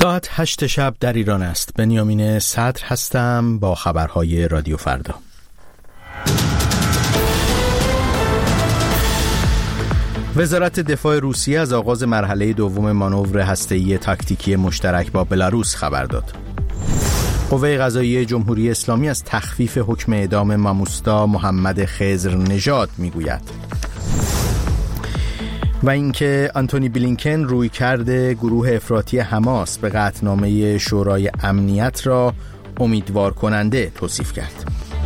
ساعت 8 شب در ایران است. بنیامین صدر هستم با خبرهای رادیو فردا. وزارت دفاع روسیه از آغاز مرحله دوم مانور هسته‌ای تاکتیکی مشترک با بلاروس خبر داد. قوه قضاییه جمهوری اسلامی از تخفیف حکم اعدام ماموستا محمد خضر نژاد میگوید. و اینکه آنتونی بلینکن رویکرد گروه افراطی حماس به قطعنامه شورای امنیت را امیدوار کننده توصیف کرد.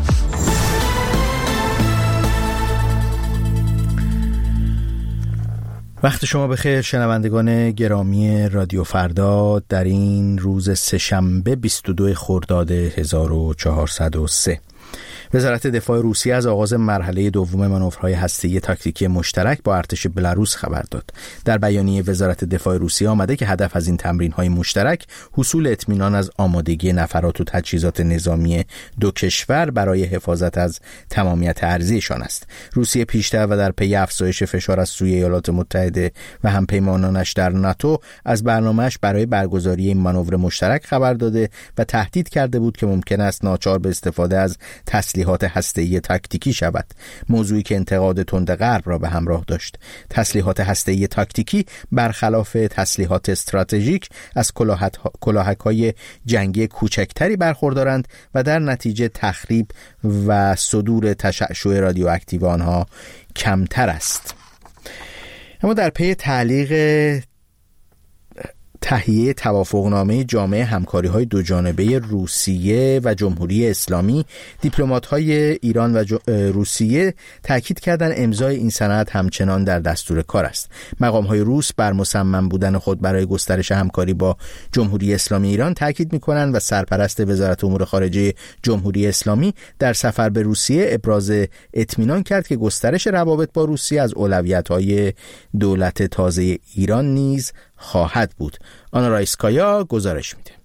وقت شما بخیر شنوندگان گرامی رادیو فردا. در این روز سه‌شنبه 22 خرداد 1403 وزارت دفاع روسیه از آغاز مرحله دوم مانورهای هسته‌ای تاکتیکی مشترک با ارتش بلاروس خبر داد. در بیانیه وزارت دفاع روسیه آمده که هدف از این تمرین‌های مشترک حصول اطمینان از آمادگی نفرات و تجهیزات نظامی دو کشور برای حفاظت از تمامیت ارضیشان است. روسیه پیشتر و در پی افزایش فشار از سوی ایالات متحده و همپیمانانش در ناتو از برنامه‌اش برای برگزاری این مانور مشترک خبر داده و تهدید کرده بود که ممکن است ناچار به استفاده از تسلیحات هسته‌ای تاکتیکی شود، موضوعی که انتقاد تند غرب را به همراه داشت. تسلیحات هسته‌ای تاکتیکی برخلاف تسلیحات استراتژیک از کلاهک‌های جنگی کوچکتری برخوردارند و در نتیجه تخریب و صدور تشعشع رادیواکتیو آنها کمتر است. اما در پی تعلیق تهیه توافقنامه جامع همکاری‌های دوجانبه روسیه و جمهوری اسلامی، دیپلمات‌های ایران و روسیه تاکید کردند امضای این سند همچنان در دستور کار است. مقام‌های روس بر مصمم بودن خود برای گسترش همکاری با جمهوری اسلامی ایران تاکید می‌کنند و سرپرست وزارت امور خارجه جمهوری اسلامی در سفر به روسیه ابراز اطمینان کرد که گسترش روابط با روسیه از اولویت‌های دولت تازه ایران نیز خواهد بود. آنا رایسکایا گزارش میده.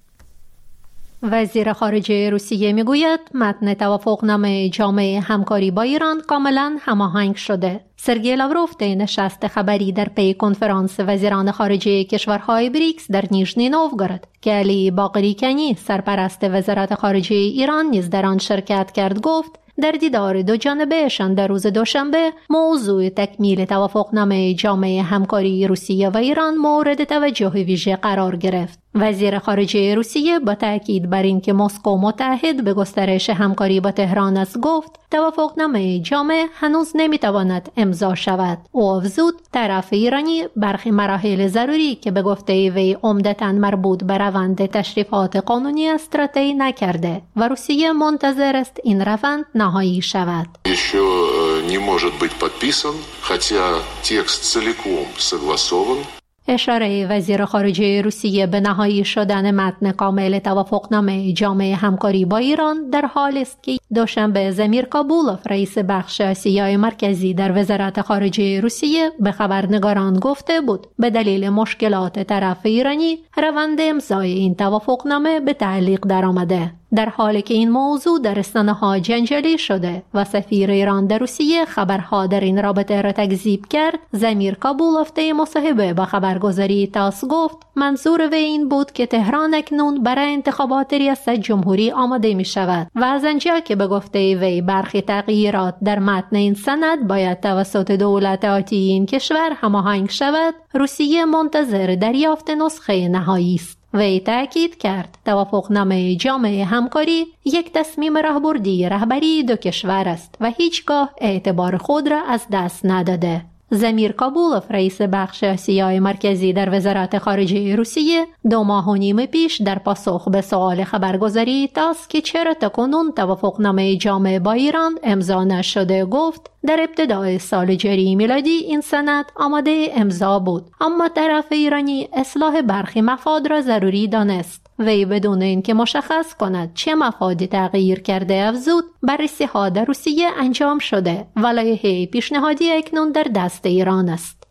وزیر خارجه روسیه میگوید متن توافقنامه جامع همکاری با ایران کاملا هماهنگ شده. سرگئی لاوروف در نشست خبری در پی کنفرانس وزیران خارجه کشورهای بریکس در نیژنی نوفگوراد که علی باقری کنی سرپرست وزارت خارجه ایران نیز در آن شرکت کرد گفت در دیدار دو جانبهشان در روز دوشنبه موضوع تکمیل توافقنامه جامع همکاری روسیه و ایران مورد توجه ویژه قرار گرفت. وزیر خارجه روسیه با تاکید بر اینکه مسکو متعهد به گسترش همکاری با تهران است گفت توافقنامه جامع هنوز نمیتواند امضا شود. او افزود طرف ایرانی برخی مراحل ضروری که به گفته وی عمدتاً مربوط به روند تشریفات قانونی است را طی نکرده و روسیه منتظر است این روند نهایی شود. Еще не может быть подписан, хотя текст целиком согласован. اشاره وزیر خارجه روسیه به نهایی شدن متن کامل توافقنامه جامع همکاری با ایران در حالی است که دوشنبه زمیر کابولوف رئیس بخش آسیای مرکزی در وزارت خارجه روسیه به خبرنگاران گفته بود به دلیل مشکلات طرف ایرانی روند امضای این توافقنامه به تعلیق درآمده، در حالی که این موضوع در رسانه‌ها جنجالی شده و سفیر ایران در روسیه خبرها در این رابطه را تکذیب کرد. زمیر کابولوف در مصاحبه با خبرگزاری تاس گفت منظور وی این بود که تهران اکنون برای انتخابات ریاست جمهوری آماده می شود و از آنجا که به گفته وی برخی تغییرات در متن این سند باید توسط دولت آتی این کشور هماهنگ شود، روسیه منتظر دریافت نسخه نهایی است. وی تأکید کرد توافقنامه جامع همکاری یک تصمیم راهبردی رهبری دو کشور است و هیچگاه اعتبار خود را از دست نداده. زمیر کابولوف رئیس بخش آسیای مرکزی در وزارت خارجه روسیه 2 ماه و نیم پیش در پاسخ به سوال خبرگزاری تاس که چرا تاکنون توافقنامه جامع با ایران امضا نشده گفت در ابتدای سال جاری میلادی این سند آماده امضا بود، اما طرف ایرانی اصلاح برخی مفاد را ضروری دانست. وی بدون اینکه مشخص کند چه مفادی تغییر کرده افزود بررسی‌ها در روسیه انجام شده و لایحه پیشنهادی اکنون در دست ایران است.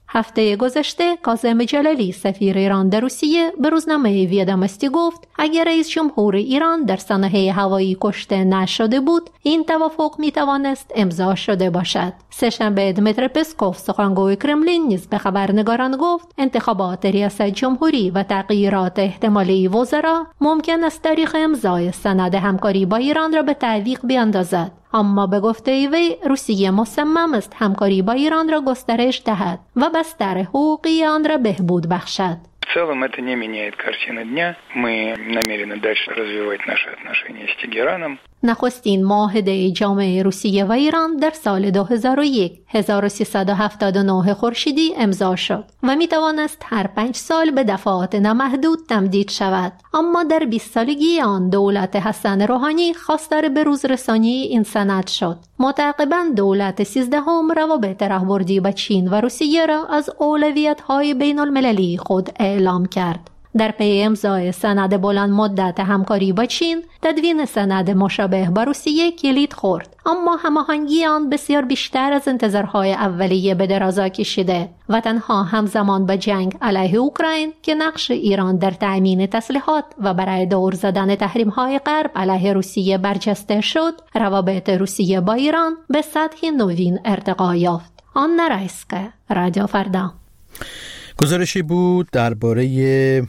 هفته گذشته کاظم جلالی سفیر ایران در روسیه به روزنامه ویدامستی گفت اگر رئیس جمهور ایران در سانحه هوایی کشته نشده بود این توافق می توانست امضا شده باشد. سه‌شنبه دمیتری پسکوف سخنگوی کرملین نیز به خبرنگاران گفت انتخابات ریاست جمهوری و تغییرات احتمالی وزرا ممکن است تاریخ امضای سند همکاری با ایران را به تعویق بیاندازد. اما به گفته وی روسیه مصمم است همکاری با ایران را گسترش دهد و بستر حقوقی آن را بهبود بخشد. В целом это не меняет картины дня. Мы намерены дальше развивать наши отношения с Тегераном. نخستین معاهده جامعه روسیه و ایران در سال 2001 1379 خورشیدی امضا شد و می توانست هر 5 سال به دفعات نامحدود تمدید شود. اما در 20 سالگی آن دولت حسن روحانی خواستار بروز رسانی این سند شد. متعاقباً دولت 13 روابط راهبردی با چین و روسیه را از اولویت‌های بین المللی خود اعلام کرد. در پی امضای سند بلند مدت همکاری با چین، تدوین سند مشابه با روسیه کلید خورد، اما هماهنگی آن بسیار بیشتر از انتظارهای اولیه به درازا کشیده و تنها همزمان با جنگ علیه اوکراین که نقش ایران در تأمین تسلیحات و برای دور زدن تحریم‌های غرب علیه روسیه برجسته شد، روابط روسیه با ایران به سطحی نوین ارتقا یافت. آن رایسکه، رادیو فردا. گزارشی بود درباره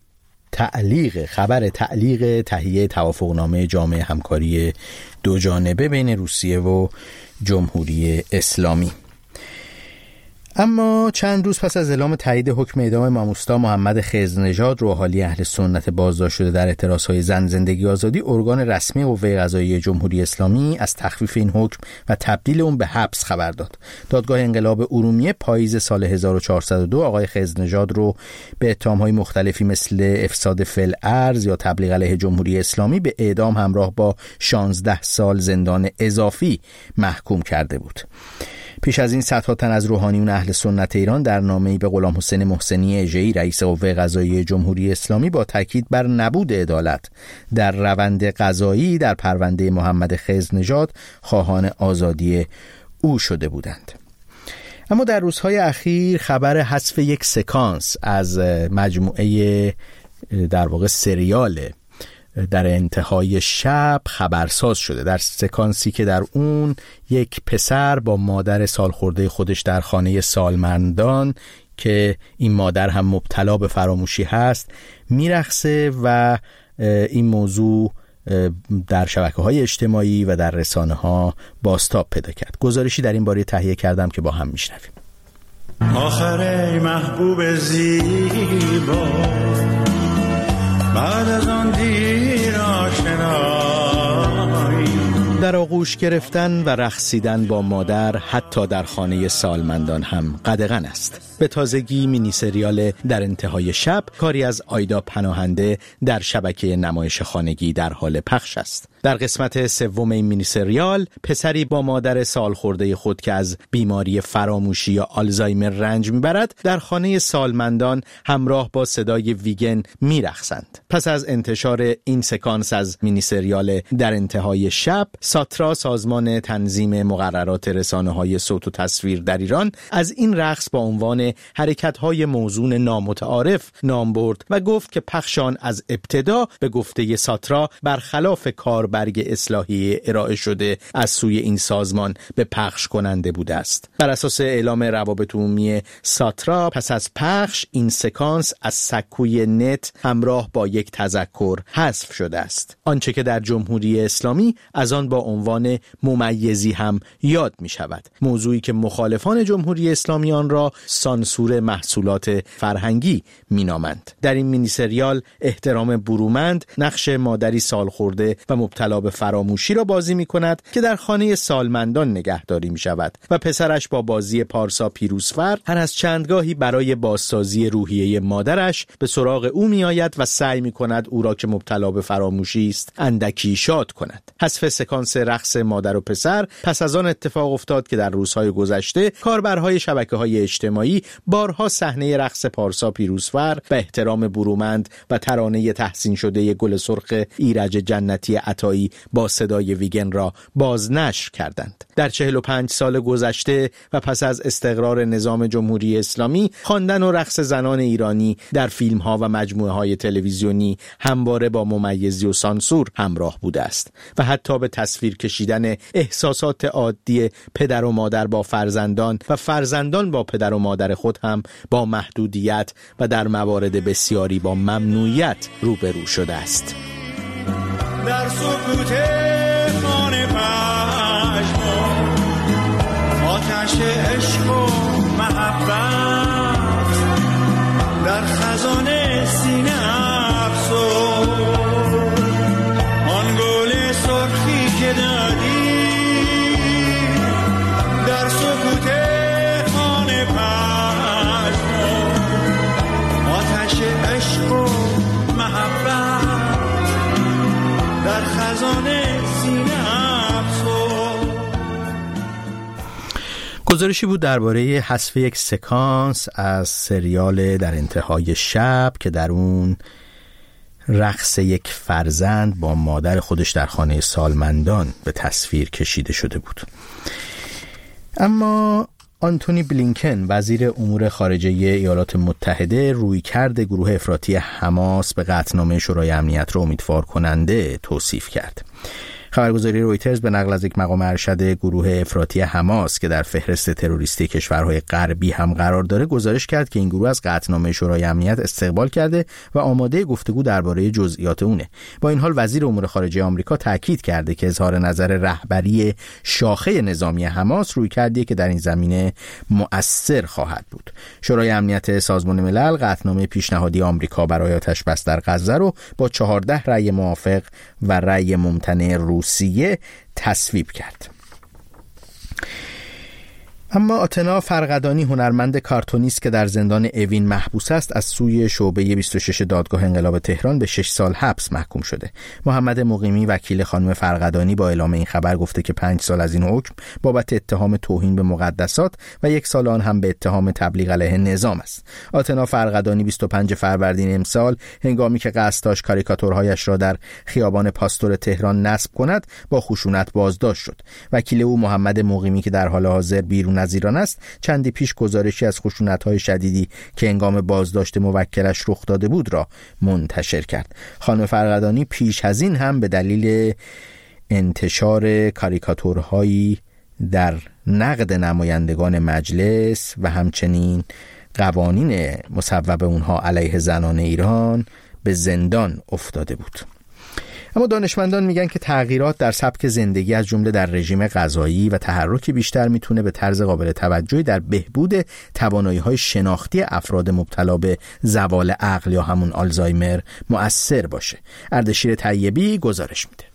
خبر تعلیق تهیه توافقنامه جامعه همکاری دو جانبه بین روسیه و جمهوری اسلامی. اما چند روز پس از اعلام تایید حکم اعدام امام اوستا محمد خضرنژاد روحانی اهل سنت بازداشت شده در اعتراضهای زن زندگی آزادی، ارگان رسمی قوه قضاییه جمهوری اسلامی از تخفیف این حکم و تبدیل اون به حبس خبر داد. دادگاه انقلاب ارومیه پاییز سال 1402 آقای خضرنژاد رو به اتهام‌های مختلفی مثل افساد فی‌الارض یا تبلیغ علیه جمهوری اسلامی به اعدام همراه با 16 سال زندان اضافی محکوم کرده بود. پیش از این صدها تن از روحانیون اهل سنت ایران در نامه‌ای به غلام حسین محسنی اژه‌ای رئیس قوه قضاییه جمهوری اسلامی با تاکید بر نبود عدالت در روند قضایی در پرونده محمد خضرنژاد خواهان آزادی او شده بودند. اما در روزهای اخیر خبر حذف یک سکانس از مجموعه در واقع سریال در انتهای شب خبرساز شده، در سکانسی که در اون یک پسر با مادر سالخورده خودش در خانه سالمندان که این مادر هم مبتلا به فراموشی هست میرقصه و این موضوع در شبکه‌های اجتماعی و در رسانه‌ها بازتاب پیدا کرد. گزارشی در این باره تهیه کردم که با هم میشنویم. آخر محبوب زیبا بعد از آن دیر آشنایی، در آغوش گرفتن و رقصیدن با مادر حتی در خانه سالمندان هم قدغن است. به تازگی مینی سریال در انتهای شب کاری از آیدا پناهنده در شبکه نمایش خانگی در حال پخش است. در قسمت سوم این مینی سریال پسری با مادر سالخورده خود که از بیماری فراموشی یا آلزایمر رنج میبرد در خانه سالمندان همراه با صدای ویگن میرقصند. پس از انتشار این سکانس از مینی سریال در انتهای شب، ساترا سازمان تنظیم مقررات رسانه‌های صوت و تصویر در ایران از این رقص با عنوان حرکت‌های موزون نامتعارف نام برد و گفت که پخش آن از ابتدا به گفته ساترا برخلاف کاربرگ اصلاحی ارائه شده از سوی این سازمان به پخش کننده بوده است. بر اساس اعلام روابط عمومی ساترا پس از پخش این سکانس از سکوی نت همراه با یک تذکر حذف شده است. آنچه که در جمهوری اسلامی از آن با عنوان ممیزی هم یاد می شود، موضوعی که مخالفان جمهوری اسلامی آن را سانسور محصولات فرهنگی می نامند. در این مینی سریال احترام برومند نقش مادری سالخورده و مبتلا به فراموشی را بازی می کند که در خانه سالمندان نگهداری می شود و پسرش با بازی پارسا پیروزفر هر از چندگاهی برای بازسازی روحیه مادرش به سراغ او می آید و سعی می کند او را که مبتلا به فراموشی است اندکی شاد کند. حذف سکانس رقص مادر و پسر پس از آن اتفاق افتاد که در روزهای گذشته کاربرهای شبکه‌های اجتماعی بارها صحنه رقص پارسا پیروزفر به احترام برومند و ترانه تحسین شده گل سرخ ایرج جنتی عطایی آمریکایی با صدای ویگن را بازنشر کردند. در 45 سال گذشته و پس از استقرار نظام جمهوری اسلامی، خواندن و رقص زنان ایرانی در فیلم‌ها و مجموعه‌های تلویزیونی همواره با ممیزی و سانسور همراه بوده است و حتی به تصویر کشیدن احساسات عادی پدر و مادر با فرزندان و فرزندان با پدر و مادر خود هم با محدودیت و در موارد بسیاری با ممنوعیت روبرو شده است. در سکوت خانه پشمان آتش عشق و محبت در خزان سینه افسون آن گل سرخی که دادی در سکوت خانه پشمان آتش عشق و محبت در خزان سینه افسون. گزارشی بود درباره حذف یک سکانس از سریال در انتهای شب که در اون رقص یک فرزند با مادر خودش در خانه سالمندان به تصویر کشیده شده بود. اما آنتونی بلینکن وزیر امور خارجه ایالات متحده رویکرد گروه افراطی حماس به قطعنامه شورای امنیت را امیدوار کننده توصیف کرد. خبرگزاری رویترز به نقل از یک مقام ارشد گروه افراطی حماس که در فهرست تروریستی کشورهای غربی هم قرار داره گزارش کرد که این گروه از قطعنامه شورای امنیت استقبال کرده و آماده گفتگو درباره جزئیات اونه. با این حال وزیر امور خارجه آمریکا تاکید کرده که اظهار نظر رهبری شاخه نظامی حماس رویکردی که در این زمینه مؤثر خواهد بود. شورای امنیت سازمان ملل قطعنامه پیشنهادی آمریکا برای آتش بس در غزه رو با 14 رأی موافق و رأی ممتنع روسیه تصویب کرد. اما آتنا فرقدانی هنرمند کارتونیست که در زندان اوین محبوس است از سوی شعبه 26 دادگاه انقلاب تهران به 6 سال حبس محکوم شده. محمد مقیمی وکیل خانم فرقدانی با اعلام این خبر گفته که 5 سال از این حکم بابت اتهام توهین به مقدسات و 1 سال آن هم به اتهام تبلیغ علیه نظام است. آتنا فرقدانی 25 فروردین امسال هنگامی که قصد داشت کاریکاتورهایش را در خیابان پاستور تهران نصب کند با خشونت بازداشت شد. وکیل او محمد مقیمی که در حال حاضر بیرون از ایران است چندی پیش گزارشی از خشونت‌های شدیدی که هنگام بازداشت موکلش رخ داده بود را منتشر کرد. خانم فرقدانی پیش از این هم به دلیل انتشار کاریکاتورهایی در نقد نمایندگان مجلس و همچنین قوانین مصوب اونها علیه زنان ایران به زندان افتاده بود. اما دانشمندان میگن که تغییرات در سبک زندگی از جمله در رژیم غذایی و تحرک بیشتر میتونه به طرز قابل توجهی در بهبود توانایی‌های شناختی افراد مبتلا به زوال عقل یا همون آلزایمر مؤثر باشه. اردشیر طیبی گزارش میده.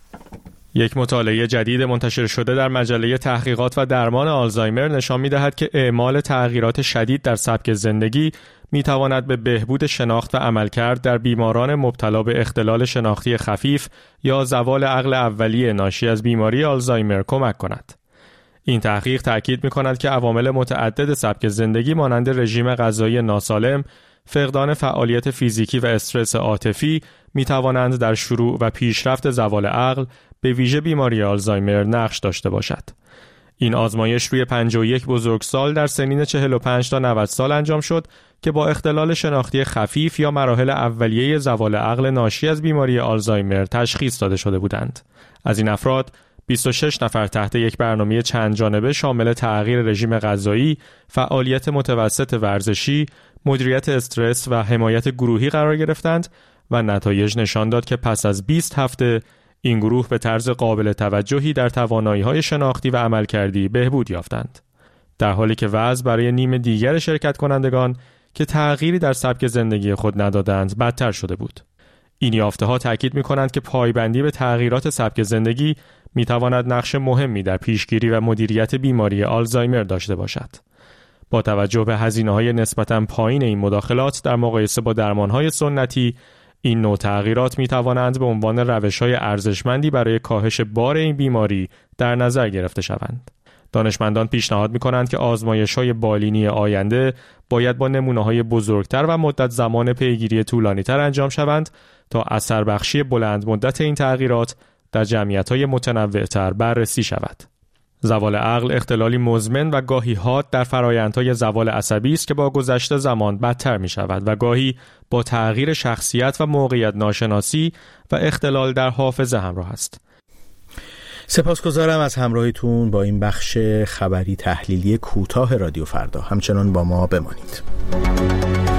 یک مطالعه جدید منتشر شده در مجله تحقیقات و درمان آلزایمر نشان می‌دهد که اعمال تغییرات شدید در سبک زندگی می‌تواند به بهبود شناخت و عملکرد در بیماران مبتلا به اختلال شناختی خفیف یا زوال عقل اولیه ناشی از بیماری آلزایمر کمک کند. این تحقیق تأکید می‌کند که عوامل متعدد سبک زندگی مانند رژیم غذایی ناسالم، فقدان فعالیت فیزیکی و استرس عاطفی می‌توانند در شروع و پیشرفت زوال عقل به ویژه بیماری آلزایمر نقش داشته باشد. این آزمایش روی 51 بزرگسال در سنین 45 تا 90 سال انجام شد که با اختلال شناختی خفیف یا مراحل اولیه زوال عقل ناشی از بیماری آلزایمر تشخیص داده شده بودند. از این افراد 26 نفر تحت یک برنامه چند جانبه شامل تغییر رژیم غذایی، فعالیت متوسط ورزشی، مدیریت استرس و حمایت گروهی قرار گرفتند و نتایج نشان داد که پس از 20 هفته این گروه به طرز قابل توجهی در توانایی‌های شناختی و عملکردی بهبود یافتند. در حالی که وضع برای نیم دیگر شرکت کنندگان که تغییری در سبک زندگی خود ندادند بدتر شده بود. این یافته‌ها تاکید می‌کنند که پایبندی به تغییرات سبک زندگی می‌تواند نقش مهمی در پیشگیری و مدیریت بیماری آلزایمر داشته باشد. با توجه به هزینه‌های نسبتاً پایین این مداخلات در مقایسه با درمان‌های سنتی، این نوع تغییرات می توانند به عنوان روش‌های ارزشمندی برای کاهش بار این بیماری در نظر گرفته شوند. دانشمندان پیشنهاد می کنند که آزمایش‌های بالینی آینده باید با نمونه‌های بزرگتر و مدت زمان پیگیری طولانی‌تر انجام شوند تا اثر بخشی بلند مدت این تغییرات در جمعیت‌های متنوع‌تر بررسی شود. زوال عقل اختلالی مزمن و گاهی حاد در فرآیندهای زوال عصبی است که با گذشت زمان بدتر می شود و گاهی با تغییر شخصیت و موقعیت ناشناسی و اختلال در حافظه همراه است. سپاسگزارم از همراهیتون با این بخش خبری تحلیلی کوتاه رادیو فردا. همچنان با ما بمانید.